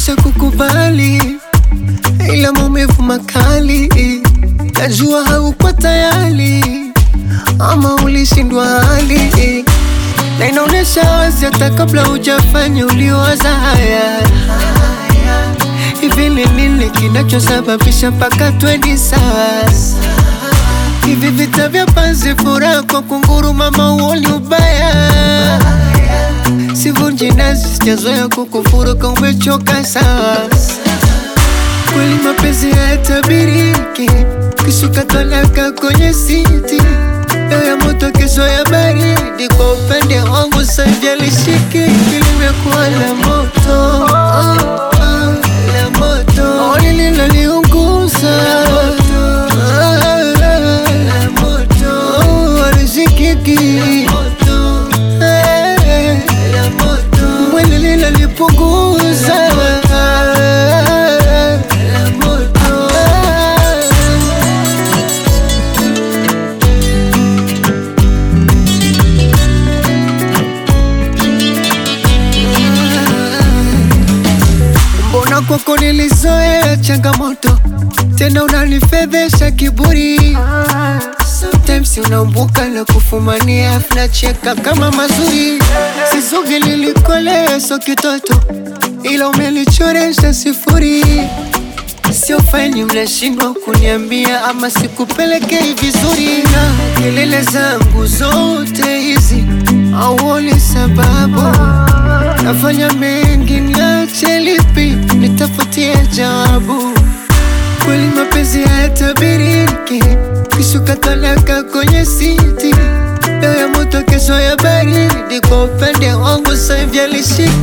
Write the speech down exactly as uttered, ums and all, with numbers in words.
nisha kukubali, ila maumivu makali. Najua hauko tayari, ama ulishindwa hali, na inaonesha wazi hata kabla hujafanya uliwaza haya. Hivi ni nini kinachosababisha mpaka twende sasa? Hivi vita vya panzi furaha kwa kunguru, mama uoni ubaya. Sivunji nazi, sijazoea kukufuru kama umechoka sasa. Kweli mapenzi hayatabiriki, kishuka talaka kwenye siti. Leo ya moto kesho ya baridi, kwa upande wangu saivi alishiki. Limekuwa la moto, oh, oh, la moto, oh, lililoniunguza. La moto, oh, alishikiki. La moto, mwili lilonipunguza. Kwako nilizoea changamoto, tena unanifedhesha kiburi. Sometimes unaumbuka na kufumania, afna cheka kama mazuri. Sizugi lilikolea so kitoto, ila umelichoresha sifuri. Sio fine mnashindwa kuniambia, ama sikupelekei vizuri. Na kelele zangu zote hizi hauoni sababu. Nafanya mengi niache lipi, nitafutie jawabu. Kweli mapenzi hayatabiriki, kishuka talaka kwenye siti. Leo ya moto kesho ya baridi, kwa upande wangu saivi alishiki.